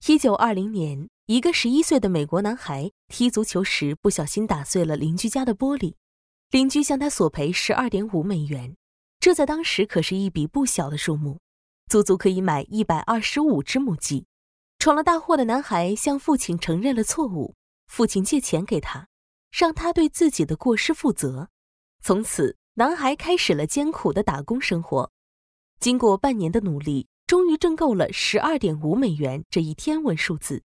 1920年，一个11岁的美国男孩踢足球时不小心打碎了邻居家的玻璃，邻居向他索赔12.5美元，这在当时可是一笔不小的数目，足足可以买125只母鸡。闯了大祸的男孩向父亲承认了错误，父亲借钱给他，让他对自己的过失负责。从此，男孩开始了艰苦的打工生活。经过半年的努力，终于挣够了12.5美元这一天文数字。